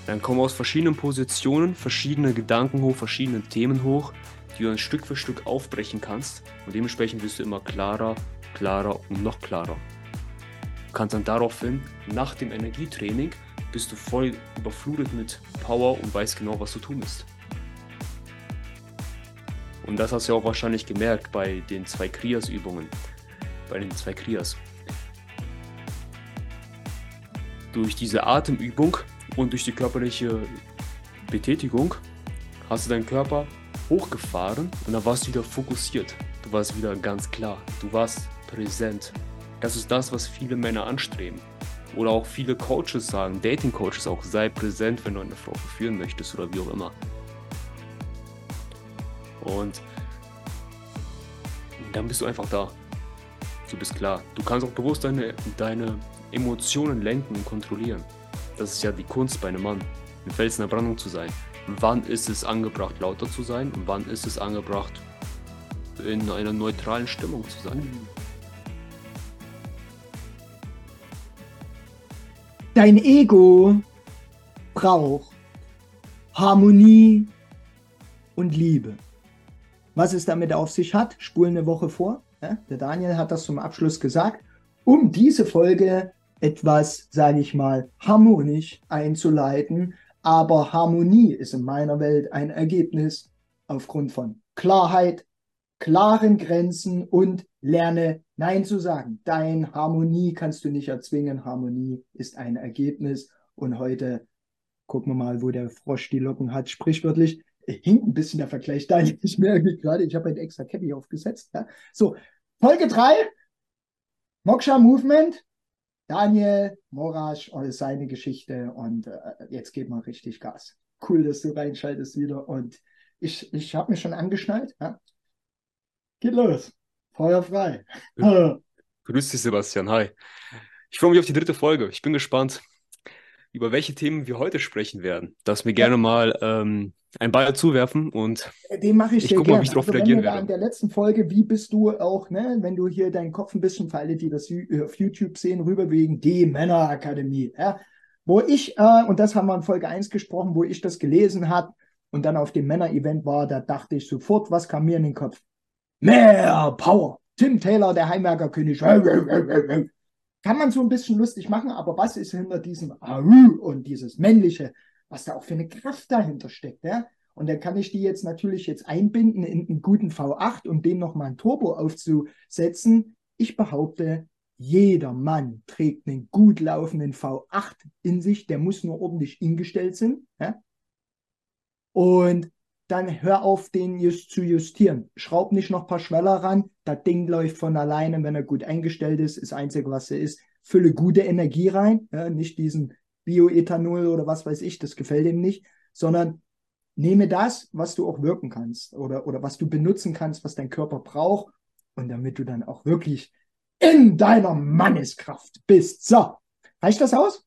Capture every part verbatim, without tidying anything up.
Dann kommen aus verschiedenen Positionen verschiedene Gedanken hoch, verschiedene Themen hoch, die du dann Stück für Stück aufbrechen kannst. Und dementsprechend wirst du immer klarer, klarer und noch klarer. Du kannst dann daraufhin, nach dem Energietraining, bist du voll überflutet mit Power und weißt genau, was zu tun ist. Und das hast du ja auch wahrscheinlich gemerkt bei den zwei Kriyas-Übungen, bei den zwei Kriyas. Durch diese Atemübung und durch die körperliche Betätigung hast du deinen Körper hochgefahren und dann warst du wieder fokussiert. Du warst wieder ganz klar. Du warst präsent. Das ist das, was viele Männer anstreben. Oder auch viele Coaches sagen, Dating-Coaches auch, sei präsent, wenn du eine Frau verführen möchtest oder wie auch immer. Und dann bist du einfach da. Du bist klar. Du kannst auch bewusst deine, deine Emotionen lenken und kontrollieren. Das ist ja die Kunst bei einem Mann, ein Fels in der Brandung zu sein. Wann ist es angebracht, lauter zu sein und wann ist es angebracht, in einer neutralen Stimmung zu sein? Dein Ego braucht Harmonie und Liebe. Was es damit auf sich hat, spulen eine Woche vor. Ja, der Daniel hat das zum Abschluss gesagt, um diese Folge etwas, sage ich mal, harmonisch einzuleiten. Aber Harmonie ist in meiner Welt ein Ergebnis aufgrund von Klarheit, klaren Grenzen und lerne Nein zu sagen. Dein Harmonie kannst du nicht erzwingen. Harmonie ist ein Ergebnis. Und heute gucken wir mal, wo der Frosch die Locken hat. Sprichwörtlich hinkt ein bisschen der Vergleich. Da ich merke gerade, ich habe ein extra Cappy aufgesetzt. Ja. So, Folge drei, Moksha Movement. Daniel Morasch und seine Geschichte. Und äh, jetzt geht mal richtig Gas. Cool, dass du reinschaltest wieder. Und ich, ich habe mich schon angeschnallt. Ja. Geht los. Feuer frei. Grüß dich, Sebastian. Hi. Ich freue mich auf die dritte Folge. Ich bin gespannt, über welche Themen wir heute sprechen werden. Darfst mir Ja. gerne mal ähm, einen Ball zuwerfen und Den mache ich ich sehr gucke mal, wie gerne. ich darauf Also wenn reagieren wir da in werde. der letzten Folge, wie bist du auch, ne, wenn du hier deinen Kopf ein bisschen für alle, die das auf YouTube sehen, rüberwegen, die Männerakademie, ja, wo ich, äh, und das haben wir in Folge eins gesprochen, wo ich das gelesen habe und dann auf dem Männer-Event war, da dachte ich sofort, was kam mir in den Kopf? Mehr Power. Tim Taylor, der Heimwerkerkönig. Kann man so ein bisschen lustig machen, aber was ist hinter diesem Ahu und dieses Männliche, was da auch für eine Kraft dahinter steckt, ja? Und dann kann ich die jetzt natürlich jetzt einbinden in einen guten V acht, um den nochmal ein Turbo aufzusetzen. Ich behaupte, jeder Mann trägt einen gut laufenden V acht in sich, der muss nur ordentlich eingestellt sein. Ja? Und dann hör auf, den just zu justieren. Schraub nicht noch ein paar Schweller ran. Das Ding läuft von alleine, wenn er gut eingestellt ist. Das Einzige, was er ist, fülle gute Energie rein. Ja, nicht diesen Bioethanol oder was weiß ich, das gefällt ihm nicht, sondern nehme das, was du auch wirken kannst oder, oder was du benutzen kannst, was dein Körper braucht und damit du dann auch wirklich in deiner Manneskraft bist. So, reicht das aus?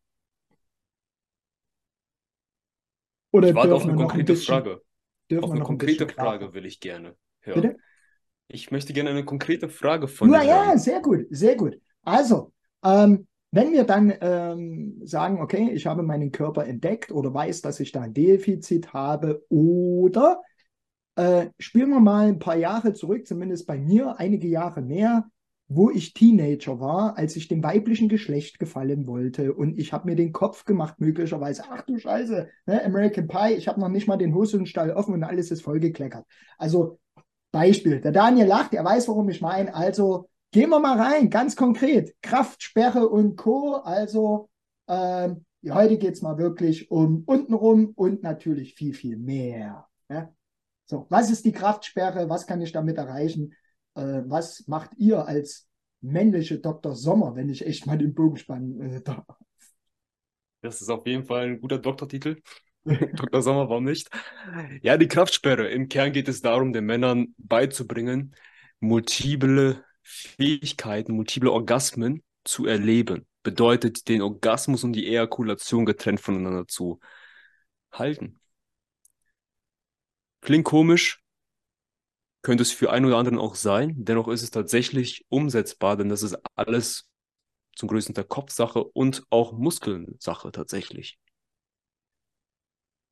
Oder Ich warte auf dürfen eine wir noch ein konkrete bisschen, Frage. dürfen Auf wir eine noch ein bisschen konkrete klarer? Frage will ich gerne hören. Bitte? Ich möchte gerne eine konkrete Frage von Ja, dir ja, hören. sehr gut, sehr gut. Also, ähm, wenn wir dann ähm, sagen, okay, ich habe meinen Körper entdeckt oder weiß, dass ich da ein Defizit habe, oder äh, spielen wir mal ein paar Jahre zurück, zumindest bei mir, einige Jahre mehr, wo ich Teenager war, als ich dem weiblichen Geschlecht gefallen wollte. Und ich habe mir den Kopf gemacht, möglicherweise, ach du Scheiße, ne, American Pie, ich habe noch nicht mal den Hosenstall offen und alles ist vollgekleckert. Also Beispiel, der Daniel lacht, er weiß, worum ich meine. Also gehen wir mal rein, ganz konkret. Kraftsperre und Co. Also ähm, ja, heute geht es mal wirklich um untenrum und natürlich viel, viel mehr. Ja? So, was ist die Kraftsperre? Was kann ich damit erreichen? Äh, was macht ihr als männliche Doktor Sommer, wenn ich echt mal den Bogen spannen äh, darf? Das ist auf jeden Fall ein guter Doktortitel. Doktor Sommer, warum nicht? Ja, die Kraftsperre. Im Kern geht es darum, den Männern beizubringen, multiple Fähigkeiten, multiple Orgasmen zu erleben. Bedeutet, den Orgasmus und die Ejakulation getrennt voneinander zu halten. Klingt komisch, könnte es für einen oder anderen auch sein. Dennoch ist es tatsächlich umsetzbar, denn das ist alles zum größten Teil Kopfsache und auch Muskelsache tatsächlich.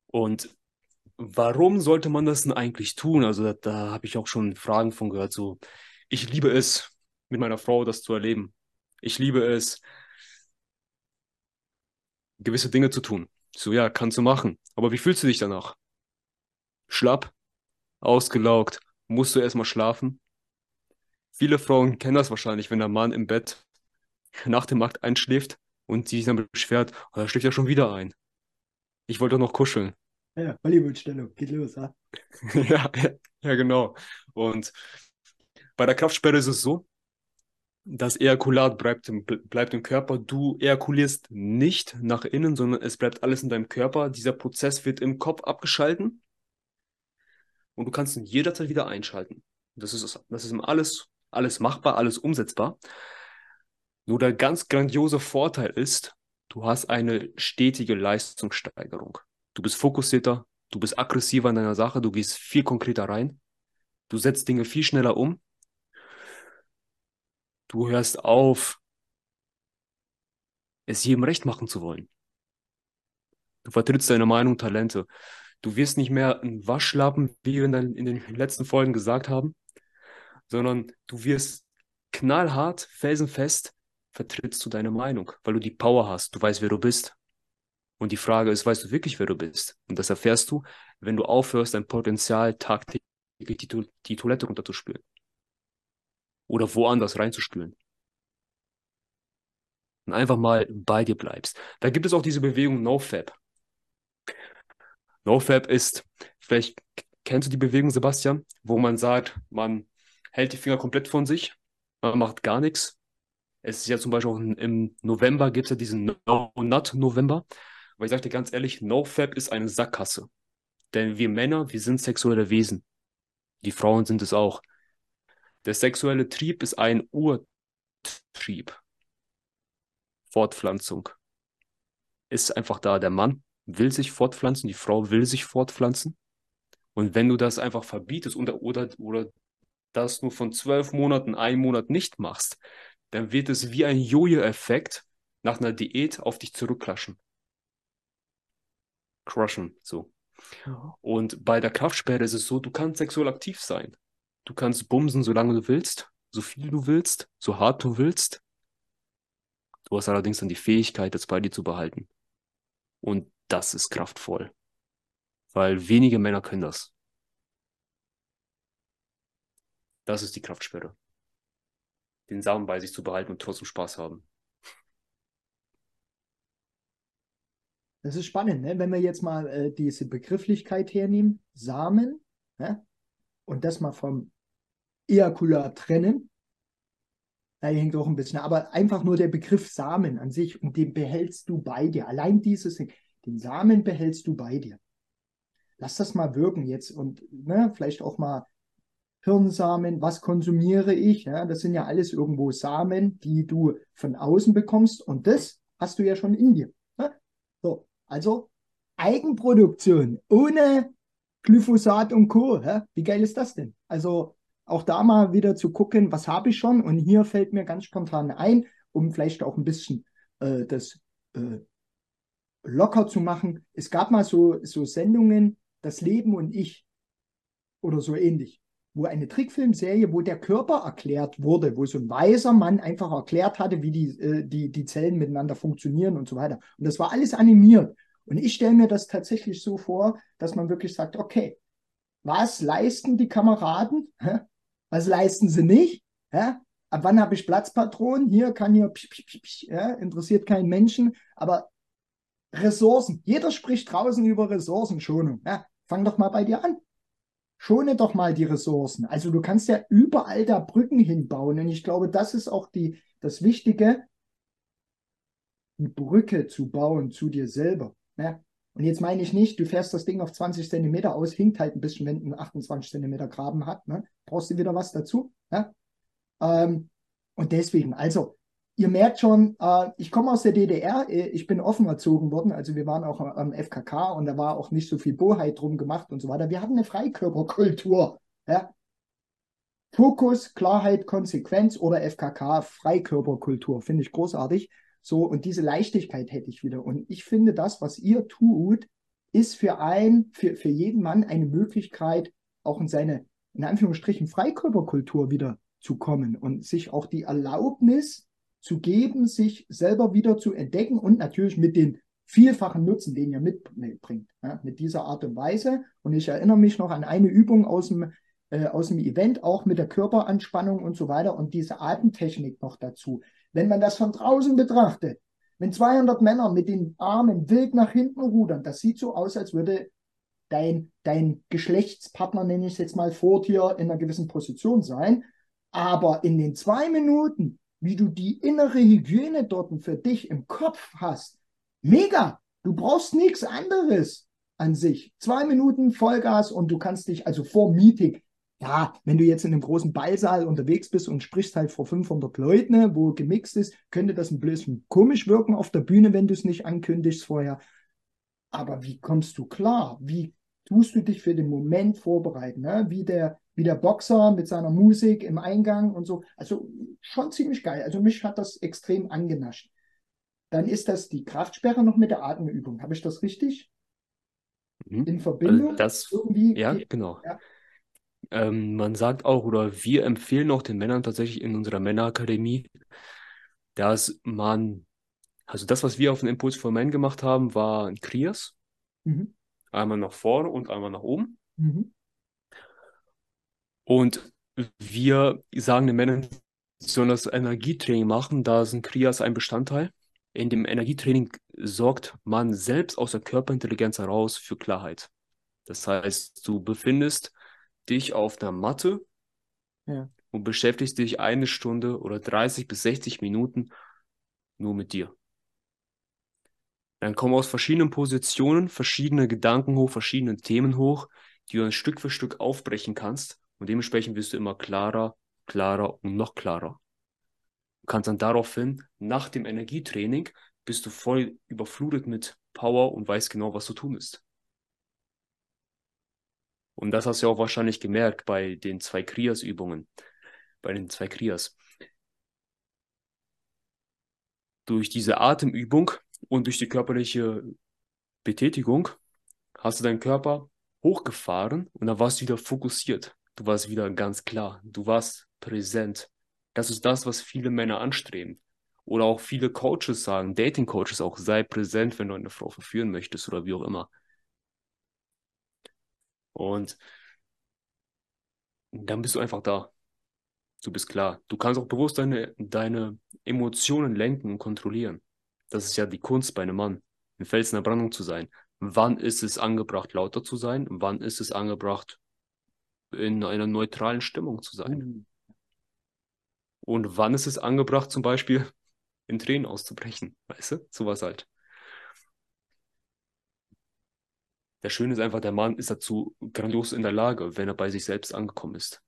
Und warum sollte man das denn eigentlich tun? Also da, da habe ich auch schon Fragen von gehört. So, ich liebe es, mit meiner Frau das zu erleben. Ich liebe es, gewisse Dinge zu tun. So, ja, kannst du machen. Aber wie fühlst du dich danach? Schlapp, ausgelaugt, musst du erstmal schlafen? Viele Frauen kennen das wahrscheinlich, wenn der Mann im Bett nach dem Akt einschläft und sie sich dann beschwert, oh, er schläft ja schon wieder ein. Ich wollte doch noch kuscheln. Ja, Hollywood-Stellung, geht los, ha? Ja, ja, genau. Und bei der Kraftsperre ist es so, das Ejakulat bleibt im, bleibt im Körper. Du ejakulierst nicht nach innen, sondern es bleibt alles in deinem Körper. Dieser Prozess wird im Kopf abgeschalten und du kannst ihn jederzeit wieder einschalten. Das ist, das ist alles, alles machbar, alles umsetzbar. Nur der ganz grandiose Vorteil ist, du hast eine stetige Leistungssteigerung. Du bist fokussierter, du bist aggressiver in deiner Sache, du gehst viel konkreter rein, du setzt Dinge viel schneller um, du hörst auf, es jedem recht machen zu wollen. Du vertrittst deine Meinung, Talente. Du wirst nicht mehr ein Waschlappen, wie wir in, den, in den letzten Folgen gesagt haben, sondern du wirst knallhart, felsenfest, vertrittst du deine Meinung, weil du die Power hast, du weißt, wer du bist. Und die Frage ist, weißt du wirklich, wer du bist? Und das erfährst du, wenn du aufhörst, dein Potenzial tagtäglich die, To- die Toilette runterzuspülen oder woanders reinzuspülen. Und einfach mal bei dir bleibst. Da gibt es auch diese Bewegung NoFap. NoFap ist, vielleicht kennst du die Bewegung, Sebastian, wo man sagt, man hält die Finger komplett von sich, man macht gar nichts. Es ist ja zum Beispiel auch im November gibt es ja diesen No-Nut-November. Aber ich sage dir ganz ehrlich, NoFap ist eine Sackgasse. Denn wir Männer, wir sind sexuelle Wesen. Die Frauen sind es auch. Der sexuelle Trieb ist ein Urtrieb. Fortpflanzung ist einfach da. Der Mann will sich fortpflanzen, die Frau will sich fortpflanzen. Und wenn du das einfach verbietest oder, oder, oder das nur von zwölf Monaten, einen Monat nicht machst, dann wird es wie ein Jojo-Effekt nach einer Diät auf dich zurückklatschen. Crushen, so. Mhm. Und bei der Kraftsperre ist es so, du kannst sexuell aktiv sein. Du kannst bumsen, solange du willst, so viel du willst, so hart du willst. Du hast allerdings dann die Fähigkeit, das bei dir zu behalten. Und das ist kraftvoll, weil wenige Männer können das. Das ist die Kraftsperre. Den Samen bei sich zu behalten und trotzdem Spaß haben. Das ist spannend, ne? Wenn wir jetzt mal äh, diese Begrifflichkeit hernehmen, Samen, ne? Und das mal vom Ejakulat trennen, da hängt auch ein bisschen, aber einfach nur der Begriff Samen an sich und den behältst du bei dir. Allein dieses, den Samen behältst du bei dir. Lass das mal wirken jetzt und ne, vielleicht auch mal Hirnsamen, was konsumiere ich? Ja, das sind ja alles irgendwo Samen, die du von außen bekommst und das hast du ja schon in dir. Ne? So, also Eigenproduktion ohne Glyphosat und Co. Ja? Wie geil ist das denn? Also auch da mal wieder zu gucken, was habe ich schon? Und hier fällt mir ganz spontan ein, um vielleicht auch ein bisschen äh, das äh, locker zu machen. Es gab mal so, so Sendungen, Das Leben und ich oder so ähnlich, wo eine Trickfilmserie, wo der Körper erklärt wurde, wo so ein weiser Mann einfach erklärt hatte, wie die, äh, die, die Zellen miteinander funktionieren und so weiter. Und das war alles animiert. Und ich stelle mir das tatsächlich so vor, dass man wirklich sagt, okay, was leisten die Kameraden? Hä? Was leisten sie nicht? Hä? Ab wann habe ich Platzpatronen? Hier kann hier, psch, psch, psch, psch, ja, interessiert keinen Menschen, aber Ressourcen. Jeder spricht draußen über Ressourcenschonung. Ja, fang doch mal bei dir an. Schone doch mal die Ressourcen. Also du kannst ja überall da Brücken hinbauen. Und ich glaube, das ist auch die, das Wichtige, die Brücke zu bauen zu dir selber. Ne? Und jetzt meine ich nicht, du fährst das Ding auf zwanzig Zentimeter aus, hinkt halt ein bisschen, wenn ein achtundzwanzig Zentimeter Graben hat. Ne? Brauchst du wieder was dazu. Ne? Ähm, und deswegen, also, ihr merkt schon, äh, ich komme aus der D D R, äh, ich bin offen erzogen worden, also wir waren auch am F K K und da war auch nicht so viel Boheit drum gemacht und so weiter. Wir hatten eine Freikörperkultur. Ja? Fokus, Klarheit, Konsequenz oder F K K, Freikörperkultur, finde ich großartig. So, und diese Leichtigkeit hätte ich wieder. Und ich finde das, was ihr tut, ist für ein, für, für jeden Mann eine Möglichkeit, auch in seine, in Anführungsstrichen, Freikörperkultur wieder zu kommen und sich auch die Erlaubnis zu geben, sich selber wieder zu entdecken und natürlich mit den vielfachen Nutzen, den ihr mitbringt, ja, mit dieser Art und Weise. Und ich erinnere mich noch an eine Übung aus dem, äh, aus dem Event, auch mit der Körperanspannung und so weiter und diese Atemtechnik noch dazu. Wenn man das von draußen betrachtet, wenn zweihundert Männer mit den Armen wild nach hinten rudern, das sieht so aus, als würde dein, dein Geschlechtspartner, nenne ich es jetzt mal, vor dir in einer gewissen Position sein. Aber in den zwei Minuten, wie du die innere Hygiene dort für dich im Kopf hast, mega! Du brauchst nichts anderes an sich. Zwei Minuten Vollgas und du kannst dich, also vor Meeting, ja, wenn du jetzt in einem großen Ballsaal unterwegs bist und sprichst halt vor fünfhundert Leuten, ne, wo gemixt ist, könnte das ein bisschen komisch wirken auf der Bühne, wenn du es nicht ankündigst vorher. Aber wie kommst du klar? Wie tust du dich für den Moment vorbereiten? Ne? Wie der, wie der Boxer mit seiner Musik im Eingang und so. Also schon ziemlich geil. Also mich hat das extrem angenascht. Dann ist das die Kraftsperre noch mit der Atemübung. Habe ich das richtig Mhm. in Also Verbindung? das, Irgendwie ja, geht, genau. ja. Ähm, man sagt auch, oder wir empfehlen auch den Männern tatsächlich in unserer Männerakademie, dass man, also das, was wir auf den Impuls for Men gemacht haben, war ein Krias, Mhm. einmal nach vorne und einmal nach oben. Mhm. Und wir sagen den Männern, sie sollen das Energietraining machen, da ist ein Krias ein Bestandteil. In dem Energietraining sorgt man selbst aus der Körperintelligenz heraus für Klarheit. Das heißt, du befindest dich auf einer Matte Ja. und beschäftigst dich eine Stunde oder dreißig bis sechzig Minuten nur mit dir. Dann kommen aus verschiedenen Positionen verschiedene Gedanken hoch, verschiedene Themen hoch, die du dann Stück für Stück aufbrechen kannst. Und dementsprechend wirst du immer klarer, klarer und noch klarer. Du kannst dann daraufhin, nach dem Energietraining, bist du voll überflutet mit Power und weißt genau, was zu tun ist. Und das hast du ja auch wahrscheinlich gemerkt bei den zwei Kriyas-Übungen, bei den zwei Kriyas. Durch diese Atemübung und durch die körperliche Betätigung hast du deinen Körper hochgefahren und dann warst du wieder fokussiert. Du warst wieder ganz klar. Du warst präsent. Das ist das, was viele Männer anstreben. Oder auch viele Coaches sagen, Dating-Coaches auch, sei präsent, wenn du eine Frau verführen möchtest oder wie auch immer. Und dann bist du einfach da. Du bist klar. Du kannst auch bewusst deine, deine Emotionen lenken und kontrollieren. Das ist ja die Kunst bei einem Mann, ein Fels in der Brandung zu sein. Wann ist es angebracht, lauter zu sein? Wann ist es angebracht, in einer neutralen Stimmung zu sein? Mhm. Und wann ist es angebracht, zum Beispiel in Tränen auszubrechen? Weißt du? Sowas halt. Das Schöne ist einfach, der Mann ist dazu grandios in der Lage, wenn er bei sich selbst angekommen ist.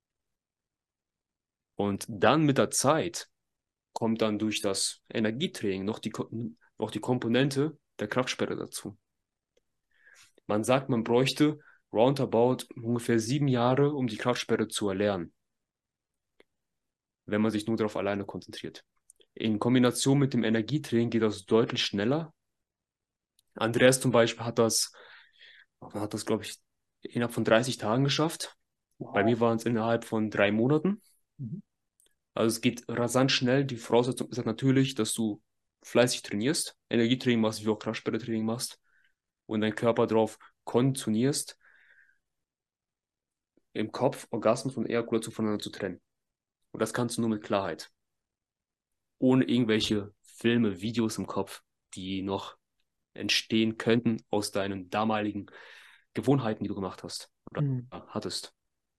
Und dann mit der Zeit kommt dann durch das Energietraining noch die, Ko- noch die Komponente der Kraftsperre dazu. Man sagt, man bräuchte roundabout ungefähr sieben Jahre, um die Kraftsperre zu erlernen, wenn man sich nur darauf alleine konzentriert. In Kombination mit dem Energietraining geht das deutlich schneller. Andreas zum Beispiel hat das, hat das, glaube ich, innerhalb von dreißig Tagen geschafft. Bei Wow. mir waren es innerhalb von drei Monaten. Mhm. Also es geht rasant schnell. Die Voraussetzung ist halt natürlich, dass du fleißig trainierst, Energietraining machst, wie auch Kraftspeichertraining machst und deinen Körper darauf konditionierst, im Kopf Orgasmus und Ejakulation voneinander zu trennen. Und das kannst du nur mit Klarheit. Ohne irgendwelche Filme, Videos im Kopf, die noch entstehen könnten aus deinen damaligen Gewohnheiten, die du gemacht hast oder Mhm. hattest.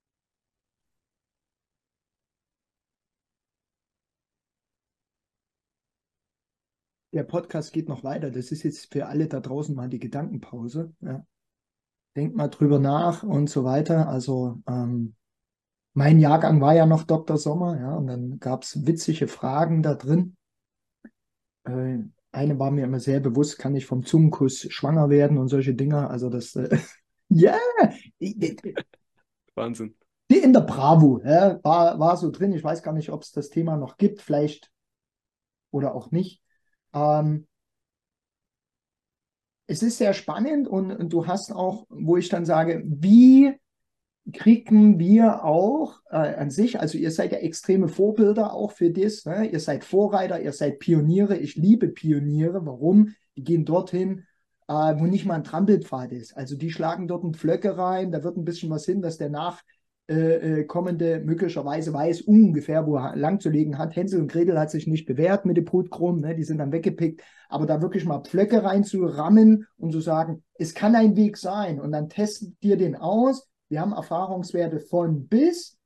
Der Podcast geht noch weiter. Das ist jetzt für alle da draußen mal die Gedankenpause. Ja. Denkt mal drüber nach und so weiter. Also ähm, mein Jahrgang war ja noch Doktor Sommer, ja, und dann gab es witzige Fragen da drin. Äh, eine war mir immer sehr bewusst, kann ich vom Zungenkuss schwanger werden und solche Dinge. Also das, äh, ja, die Wahnsinn. in der Bravo, ja, war, war so drin. Ich weiß gar nicht, ob es das Thema noch gibt, vielleicht oder auch nicht. Ähm, es ist sehr spannend und, und du hast auch, wo ich dann sage, wie kriegen wir auch äh, an sich, also ihr seid ja extreme Vorbilder auch für das, ne? Ihr seid Vorreiter, ihr seid Pioniere, ich liebe Pioniere, warum? Die gehen dorthin, äh, wo nicht mal ein Trampelpfad ist, also die schlagen dort einen Pflöcke rein, da wird ein bisschen was hin, dass der Nachkommende äh, möglicherweise weiß ungefähr, wo er lang zu legen hat. Hänsel und Gretel hat sich nicht bewährt mit dem Brotkrumm, ne? Die sind dann weggepickt, aber da wirklich mal Pflöcke reinzurammen und zu sagen, es kann ein Weg sein und dann testet dir den aus. Wir haben Erfahrungswerte von bis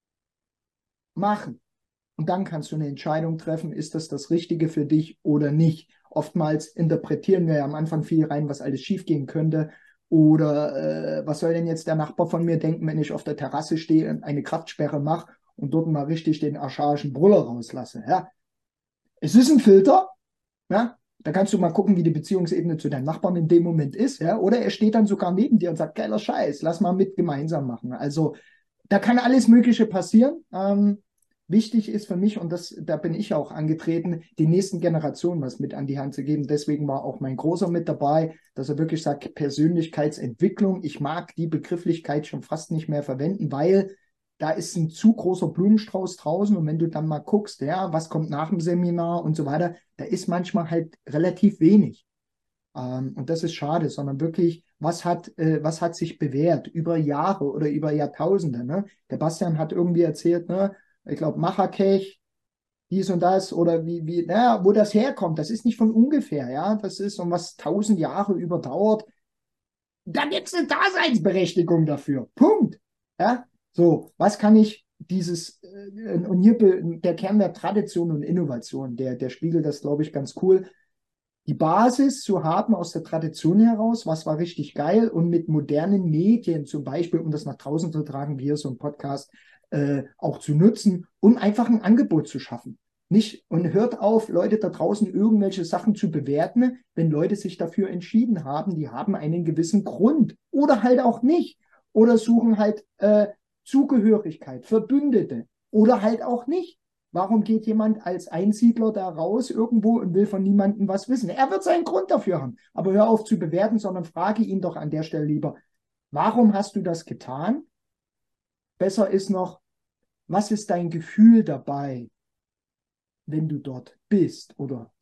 machen. Und dann kannst du eine Entscheidung treffen, ist das das Richtige für dich oder nicht. Oftmals interpretieren wir ja am Anfang viel rein, was alles schiefgehen könnte. Oder äh, was soll denn jetzt der Nachbar von mir denken, wenn ich auf der Terrasse stehe und eine Kraftsperre mache und dort mal richtig den archaischen Brüller rauslasse. Ja? Es ist ein Filter, ja? Da kannst du mal gucken, wie die Beziehungsebene zu deinem Nachbarn in dem Moment ist. Ja? Oder er steht dann sogar neben dir und sagt, geiler Scheiß, lass mal mit gemeinsam machen. Also da kann alles Mögliche passieren. Ähm, wichtig ist für mich, und das, da bin ich auch angetreten, die nächsten Generationen was mit an die Hand zu geben. Deswegen war auch mein Großer mit dabei, dass er wirklich sagt, Persönlichkeitsentwicklung. Ich mag die Begrifflichkeit schon fast nicht mehr verwenden, weil da ist ein zu großer Blumenstrauß draußen und wenn du dann mal guckst, ja, was kommt nach dem Seminar und so weiter, da ist manchmal halt relativ wenig. Ähm, und das ist schade, sondern wirklich, was hat, äh, was hat sich bewährt über Jahre oder über Jahrtausende, ne? Der Bastian hat irgendwie erzählt, ne, ich glaube, Marrakech, dies und das oder wie, wie, naja, wo das herkommt, das ist nicht von ungefähr, ja, das ist und was tausend Jahre überdauert, da gibt es eine Daseinsberechtigung dafür. Punkt. Ja? So, was kann ich dieses, äh, und hier der Kern der Tradition und Innovation, der, der spiegelt das, glaube ich, ganz cool. Die Basis zu haben aus der Tradition heraus, was war richtig geil und mit modernen Medien, zum Beispiel, um das nach draußen zu tragen, wie hier so ein Podcast, äh, auch zu nutzen, um einfach ein Angebot zu schaffen. Nicht, und hört auf, Leute da draußen irgendwelche Sachen zu bewerten, wenn Leute sich dafür entschieden haben, die haben einen gewissen Grund oder halt auch nicht oder suchen halt äh, Zugehörigkeit, Verbündete oder halt auch nicht. Warum geht jemand als Einsiedler da raus irgendwo und will von niemandem was wissen? Er wird seinen Grund dafür haben. Aber hör auf zu bewerten, sondern frage ihn doch an der Stelle lieber, warum hast du das getan? Besser ist noch, was ist dein Gefühl dabei, wenn du dort bist oder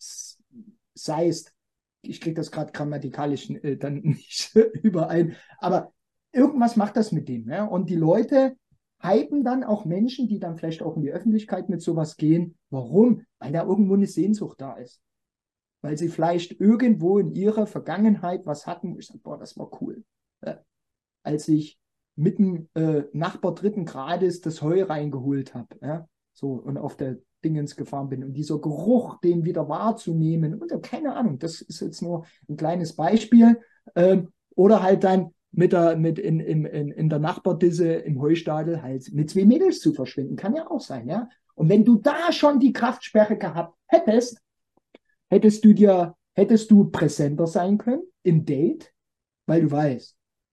seist? Ich kriege das gerade grammatikalisch äh, dann nicht überein, aber irgendwas macht das mit dem. Ja? Und die Leute hypen dann auch Menschen, die dann vielleicht auch in die Öffentlichkeit mit sowas gehen. Warum? Weil da irgendwo eine Sehnsucht da ist. Weil sie vielleicht irgendwo in ihrer Vergangenheit was hatten, wo ich sage, boah, das war cool. Ja? Als ich mit dem äh, Nachbar dritten Grades das Heu reingeholt habe, ja? So, und auf der Dingens gefahren bin. Und dieser Geruch, den wieder wahrzunehmen, und keine Ahnung, das ist jetzt nur ein kleines Beispiel. Ähm, oder halt dann mit der, mit in, in, in, in der Nachbardisse im Heustadel halt mit zwei Mädels zu verschwinden. Kann ja auch sein, ja. Und wenn du da schon die Kraftsperre gehabt hättest, hättest du dir, hättest du präsenter sein können im Date, weil du weißt,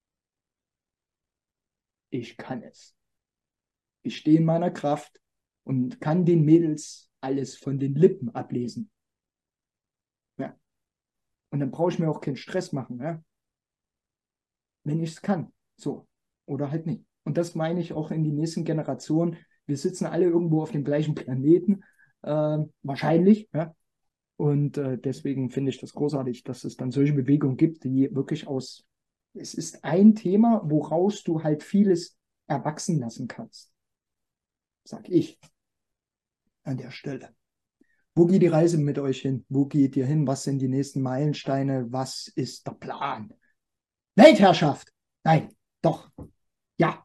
ich kann es. Ich stehe in meiner Kraft und kann den Mädels alles von den Lippen ablesen. Ja. Und dann brauche ich mir auch keinen Stress machen, ja. Wenn ich es kann. So. Oder halt nicht. Und das meine ich auch in die nächsten Generationen. Wir sitzen alle irgendwo auf dem gleichen Planeten. Äh, wahrscheinlich. Ja? Und äh, deswegen finde ich das großartig, dass es dann solche Bewegungen gibt, die wirklich aus. Es ist ein Thema, woraus du halt vieles erwachsen lassen kannst. Sag ich an der Stelle. Wo geht die Reise mit euch hin? Wo geht ihr hin? Was sind die nächsten Meilensteine? Was ist der Plan? Weltherrschaft! Nein, doch. Ja.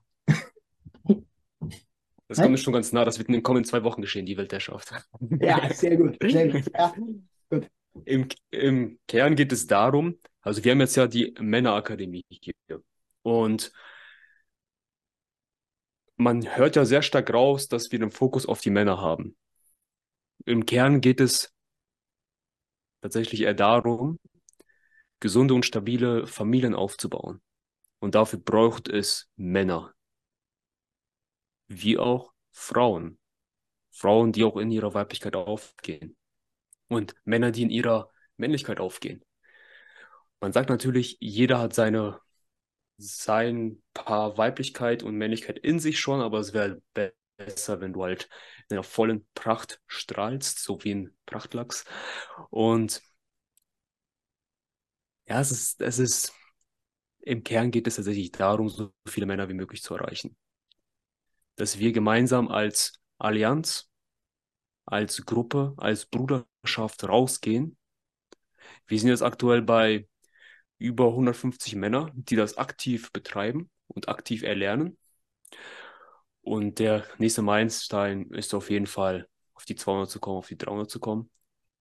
Das kommt mir schon ganz nah. Das wird in den kommenden zwei Wochen geschehen, die Weltherrschaft. Ja, sehr gut. Sehr gut. Ja, gut. Im, Im Kern geht es darum, also wir haben jetzt ja die Männerakademie hier. Und man hört ja sehr stark raus, dass wir den Fokus auf die Männer haben. Im Kern geht es tatsächlich eher darum, gesunde und stabile Familien aufzubauen. Und dafür braucht es Männer. Wie auch Frauen. Frauen, die auch in ihrer Weiblichkeit aufgehen. Und Männer, die in ihrer Männlichkeit aufgehen. Man sagt natürlich, jeder hat seine, sein Paar Weiblichkeit und Männlichkeit in sich schon, aber es wäre be- besser, wenn du halt in einer vollen Pracht strahlst, so wie ein Prachtlachs. Und ja, es ist, es ist, im Kern geht es tatsächlich darum, so viele Männer wie möglich zu erreichen. Dass wir gemeinsam als Allianz, als Gruppe, als Bruderschaft rausgehen. Wir sind jetzt aktuell bei über hundertfünfzig Männer, die das aktiv betreiben und aktiv erlernen. Und der nächste Meilenstein ist auf jeden Fall, auf die zweihundert zu kommen, auf die dreihundert zu kommen.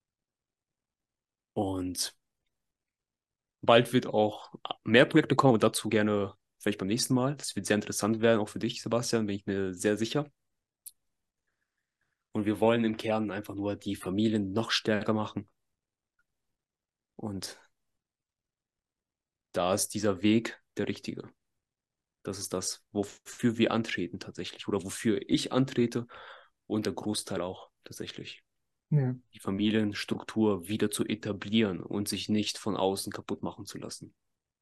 Und bald wird auch mehr Projekte kommen und dazu gerne vielleicht beim nächsten Mal. Das wird sehr interessant werden, auch für dich, Sebastian, bin ich mir sehr sicher. Und wir wollen im Kern einfach nur die Familien noch stärker machen. Und da ist dieser Weg der richtige. Das ist das, wofür wir antreten tatsächlich oder wofür ich antrete und der Großteil auch tatsächlich. Ja. Die Familienstruktur wieder zu etablieren und sich nicht von außen kaputt machen zu lassen.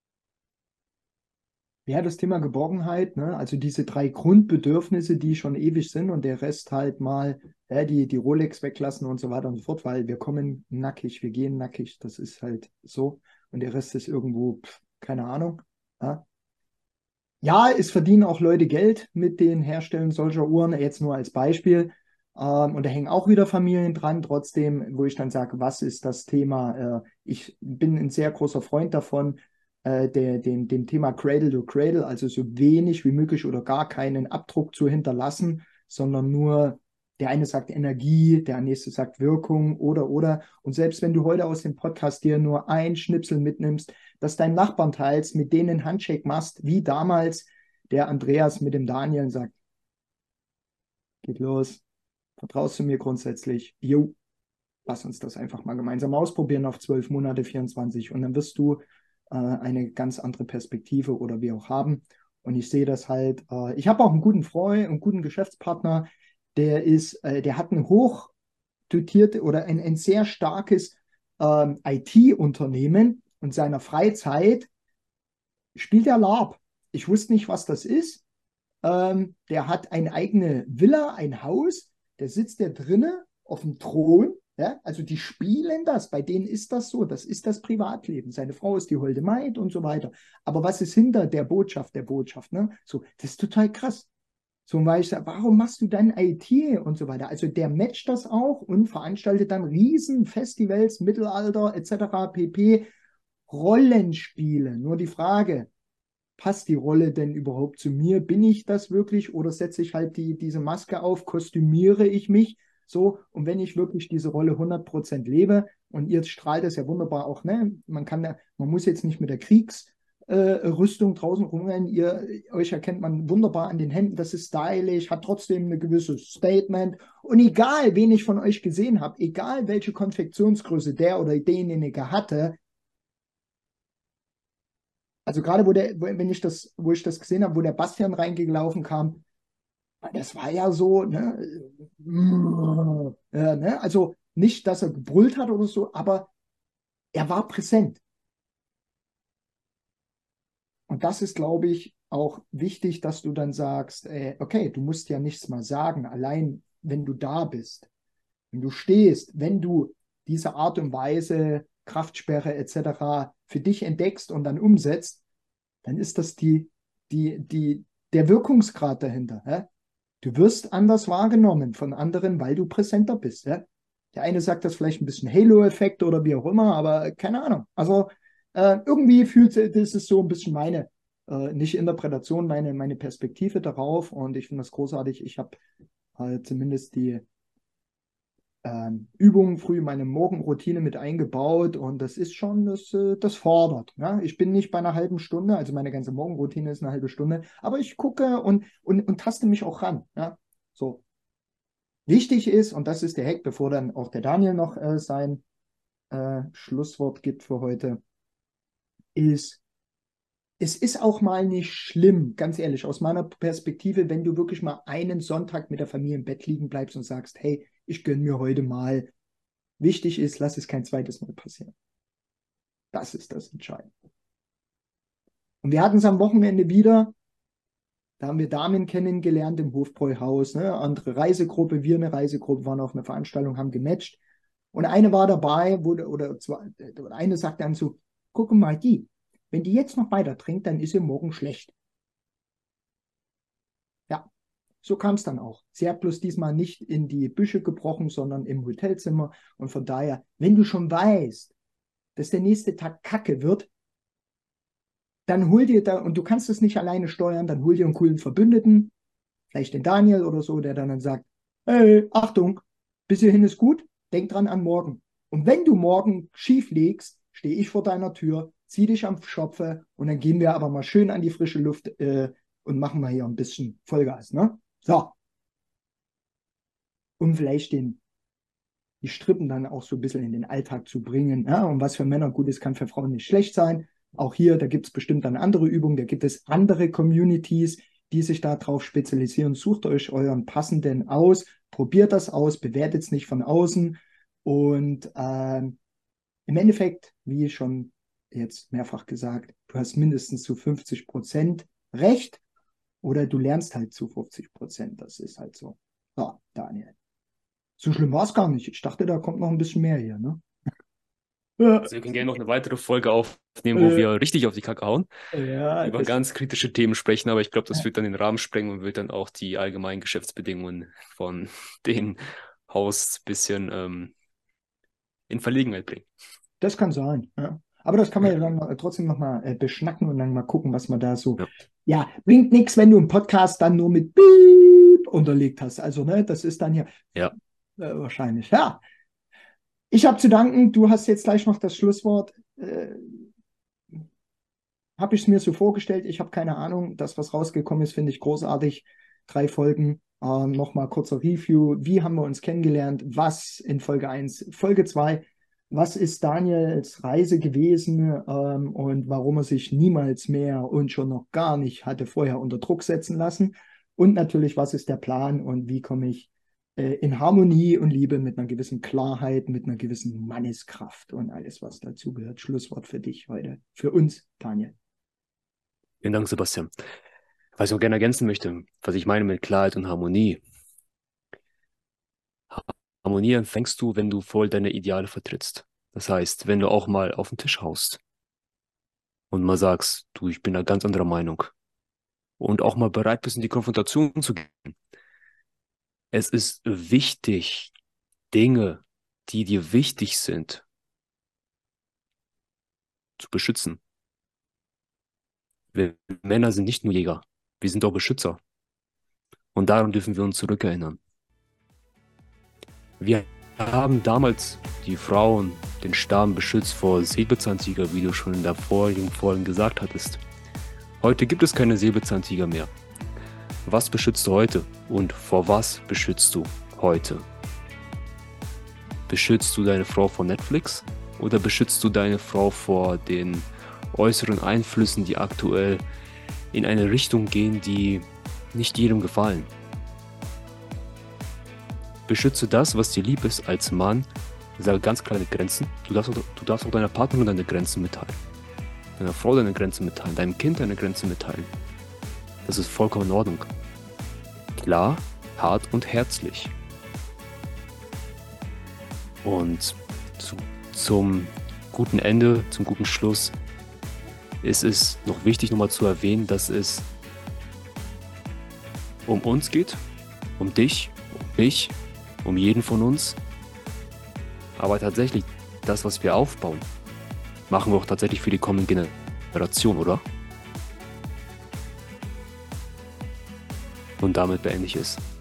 Ja, das Thema Geborgenheit, ne? Also diese drei Grundbedürfnisse, die schon ewig sind und der Rest halt mal, ja, die, die Rolex weglassen und so weiter und so fort, weil wir kommen nackig, wir gehen nackig, das ist halt so. Und der Rest ist irgendwo, pf, keine Ahnung. Ja? Ja, es verdienen auch Leute Geld mit den Herstellen solcher Uhren, jetzt nur als Beispiel. Ähm, und da hängen auch wieder Familien dran. Trotzdem, wo ich dann sage, was ist das Thema? Äh, ich bin ein sehr großer Freund davon, äh, der, dem, dem Thema Cradle to Cradle, also so wenig wie möglich oder gar keinen Abdruck zu hinterlassen, sondern nur, der eine sagt Energie, der nächste sagt Wirkung oder, oder. Und selbst wenn du heute aus dem Podcast dir nur ein Schnipsel mitnimmst, das deinem Nachbarn teilst, mit denen einen Handshake machst, wie damals der Andreas mit dem Daniel und sagt, geht los, vertraust du mir grundsätzlich? Jo, lass uns das einfach mal gemeinsam ausprobieren auf zwölf Monate, vierundzwanzig und dann wirst du äh, eine ganz andere Perspektive oder wie auch haben. Und ich sehe das halt, äh, ich habe auch einen guten Freund, einen guten Geschäftspartner, der ist, äh, der hat ein hoch dotierte oder ein, ein sehr starkes ähm, I T-Unternehmen und seiner Freizeit spielt er LARP. Ich wusste nicht, was das ist. Ähm, der hat eine eigene Villa, ein Haus, der sitzt da drinnen auf dem Thron. Ja? Also die spielen das, bei denen ist das so, das ist das Privatleben. Seine Frau ist die holde Maid und so weiter. Aber was ist hinter der Botschaft, der Botschaft? Ne? So, das ist total krass. So, weil ich sage, warum machst du dann I T und so weiter? Also der matcht das auch und veranstaltet dann Riesenfestivals, Mittelalter et cetera pp. Rollenspiele. Nur die Frage, passt die Rolle denn überhaupt zu mir? Bin ich das wirklich oder setze ich halt die, diese Maske auf, kostümiere ich mich so? Und wenn ich wirklich diese Rolle hundert Prozent lebe und ihr strahlt das ja wunderbar auch, ne? Man kann ja, man muss jetzt nicht mit der Kriegsrüstung äh, Rüstung draußen rumrennen. Ihr, euch erkennt man wunderbar an den Händen, das ist stylisch, hat trotzdem eine gewisse Statement. Und egal, wen ich von euch gesehen habe, egal welche Konfektionsgröße der oder derjenige hatte, also gerade wo der, wenn ich das, wo ich das gesehen habe, wo der Bastian reingelaufen kam, das war ja so, ne, äh, ne, also nicht, dass er gebrüllt hat oder so, aber er war präsent. Und das ist, glaube ich, auch wichtig, dass du dann sagst, äh, okay, du musst ja nichts mal sagen, allein wenn du da bist, wenn du stehst, wenn du diese Art und Weise, Kraftsperre et cetera für dich entdeckst und dann umsetzt, dann ist das die, die, die, der Wirkungsgrad dahinter. Hä? Du wirst anders wahrgenommen von anderen, weil du präsenter bist. Hä? Der eine sagt das vielleicht ein bisschen Halo-Effekt oder wie auch immer, aber keine Ahnung. Also äh, irgendwie fühlt das ist so ein bisschen meine, äh, nicht Interpretation, meine, meine Perspektive darauf und ich finde das großartig. Ich habe halt zumindest die ähm, Übungen früh in meine Morgenroutine mit eingebaut und das ist schon, das, äh, das fordert. Ja? Ich bin nicht bei einer halben Stunde, also meine ganze Morgenroutine ist eine halbe Stunde, aber ich gucke und, und, und taste mich auch ran. Ja? So. Wichtig ist, und das ist der Hack, bevor dann auch der Daniel noch äh, sein äh, Schlusswort gibt für heute, ist, es ist auch mal nicht schlimm, ganz ehrlich, aus meiner Perspektive, wenn du wirklich mal einen Sonntag mit der Familie im Bett liegen bleibst und sagst, hey, ich gönne mir heute mal. Wichtig ist, lass es kein zweites Mal passieren. Das ist das Entscheidende. Und wir hatten es am Wochenende wieder. Da haben wir Damen kennengelernt im Hofbräuhaus. Ne? Andere Reisegruppe, wir eine Reisegruppe, waren auf einer Veranstaltung, haben gematcht. Und eine war dabei, wo, oder, zwei, oder eine sagte dann so, guck mal die, wenn die jetzt noch weiter trinkt, dann ist sie morgen schlecht. Ja, so kam es dann auch. Sie hat bloß diesmal nicht in die Büsche gebrochen, sondern im Hotelzimmer. Und von daher, wenn du schon weißt, dass der nächste Tag Kacke wird, dann hol dir da, und du kannst es nicht alleine steuern, dann hol dir einen coolen Verbündeten, vielleicht den Daniel oder so, der dann, dann sagt, hey, Achtung, bis hierhin ist gut, denk dran an morgen. Und wenn du morgen schief liegst, stehe ich vor deiner Tür, zieh dich am Schopfe und dann gehen wir aber mal schön an die frische Luft äh, und machen mal hier ein bisschen Vollgas, ne? So. Um vielleicht den, die Strippen dann auch so ein bisschen in den Alltag zu bringen. Ja? Und was für Männer gut ist, kann für Frauen nicht schlecht sein. Auch hier, da gibt es bestimmt dann andere Übungen, da gibt es andere Communities, die sich darauf spezialisieren. Sucht euch euren passenden aus, probiert das aus, bewertet es nicht von außen. Und ähm, im Endeffekt, wie schon jetzt mehrfach gesagt, du hast mindestens zu fünfzig Prozent Recht oder du lernst halt zu fünfzig Prozent. Das ist halt so. So, Daniel. So schlimm war es gar nicht. Ich dachte, da kommt noch ein bisschen mehr hier, ne? Also wir können gerne noch eine weitere Folge aufnehmen, wo wir richtig auf die Kacke hauen, Ja, über das, ganz kritische Themen sprechen, aber ich glaube, das wird dann den Rahmen sprengen und wird dann auch die allgemeinen Geschäftsbedingungen von dem Haus ein bisschen ähm, in Verlegenheit bringen. das kann sein, ja. Aber das kann man ja dann trotzdem nochmal äh, beschnacken und dann mal gucken, was man da so. Ja. Ja, bringt nichts, wenn du einen Podcast dann nur mit Piep unterlegt hast. Also, ne, das ist dann ja, Ja. äh, wahrscheinlich. Ja. Ich habe zu danken, du hast jetzt gleich noch das Schlusswort. Äh, habe ich es mir so vorgestellt, ich habe keine Ahnung. Das, was rausgekommen ist, finde ich großartig. Drei Folgen. Ähm, Nochmal kurzer Review. Wie haben wir uns kennengelernt? Was in Folge eins? Folge zwei. Was ist Daniels Reise gewesen ähm, und warum er sich niemals mehr und schon noch gar nicht hatte vorher unter Druck setzen lassen? Und natürlich, was ist der Plan und wie komme ich äh, in Harmonie und Liebe mit einer gewissen Klarheit, mit einer gewissen Manneskraft und alles, was dazugehört. Schlusswort für dich heute, für uns, Daniel. Vielen Dank, Sebastian. Was ich noch gerne ergänzen möchte, was ich meine mit Klarheit und Harmonie. Harmonie empfängst du, wenn du voll deine Ideale vertrittst. Das heißt, wenn du auch mal auf den Tisch haust und mal sagst, du, ich bin da ganz anderer Meinung und auch mal bereit bist, in die Konfrontation zu gehen. Es ist wichtig, Dinge, die dir wichtig sind, zu beschützen. Wir Männer sind nicht nur Jäger, wir sind auch Beschützer. Und daran dürfen wir uns zurückerinnern. Wir haben damals die Frauen, den Stamm beschützt vor Säbelzahntiger, wie du schon in der vorigen Folge gesagt hattest. Heute gibt es keine Säbelzahntiger mehr. Was beschützt du heute und vor was beschützt du heute? Beschützt du deine Frau vor Netflix oder beschützt du deine Frau vor den äußeren Einflüssen, die aktuell in eine Richtung gehen, die nicht jedem gefallen? Beschütze das, was dir lieb ist als Mann. Sage ganz klare Grenzen. Du darfst, auch, du darfst auch deiner Partnerin deine Grenzen mitteilen. Deiner Frau deine Grenzen mitteilen. Deinem Kind deine Grenzen mitteilen. Das ist vollkommen in Ordnung. Klar, hart und herzlich. Und zu, zum guten Ende, zum guten Schluss ist es noch wichtig, nochmal zu erwähnen, dass es um uns geht, um dich, um mich, um jeden von uns. Aber tatsächlich, das, was wir aufbauen, machen wir auch tatsächlich für die kommende Generation, oder? Und damit beende ich es.